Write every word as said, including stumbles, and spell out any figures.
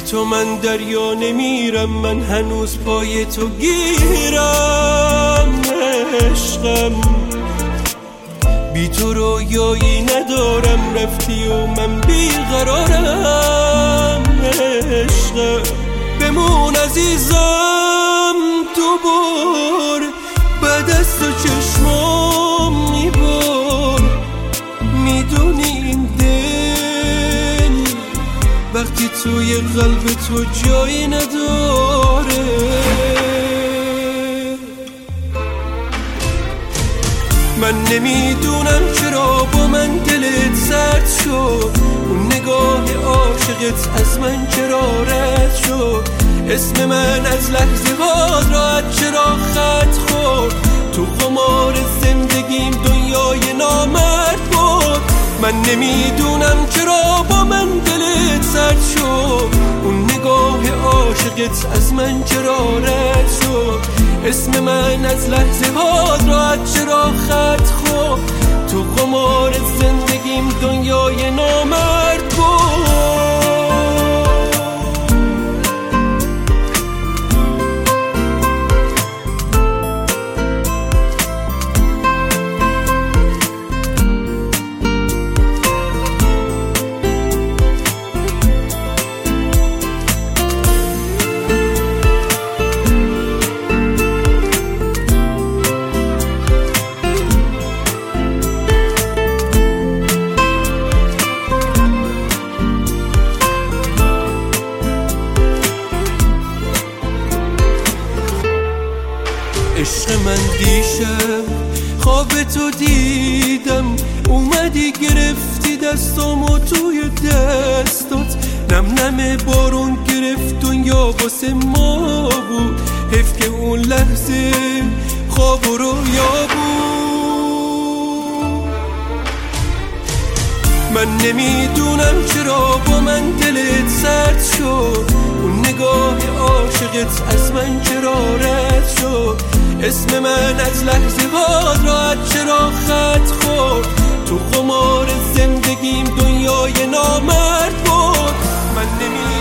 بی تو من دریا نمیرم، من هنوز پای تو گیرم عشقم. بی تو رویایی ندارم، رفتی و من بیقرارم عشقم. بمون عزیزم تو بر، بعد از تو چشمام میبر. میدونی این دل وقتی توی قلب تو جایی نداره. من نمیدونم چرا با من دلت سرد شد، اون نگاه عاشقت از من چرا رد شد. اسم من از لحظه ها راحت چرا خط خورد، تو خمار زندگیم دنیای نامرد بود. من نمیدونم چرا با من دلت سرد شد، اون نگاه عاشقت از من چرا رد شد. اسم من از لحظه ها راحت چرا خط خورد، تو خمار زندگیم دنیای نامرد بود. عشق من دیشب خواب تو دیدم، اومدی گرفتی دستامو توی دستات. نم نم بارون گرفت دنیا واسه ما بود، حیف که اون لحظه خواب و رویا بود. من نمیدونم چرا با من دلت سرد شد، اون نگاه عاشقت از من چرا رد شد. اسم من از لحظه ها راحت چرا خط خورد، تو خمار زندگیم دنیای نامرد بود. من نمی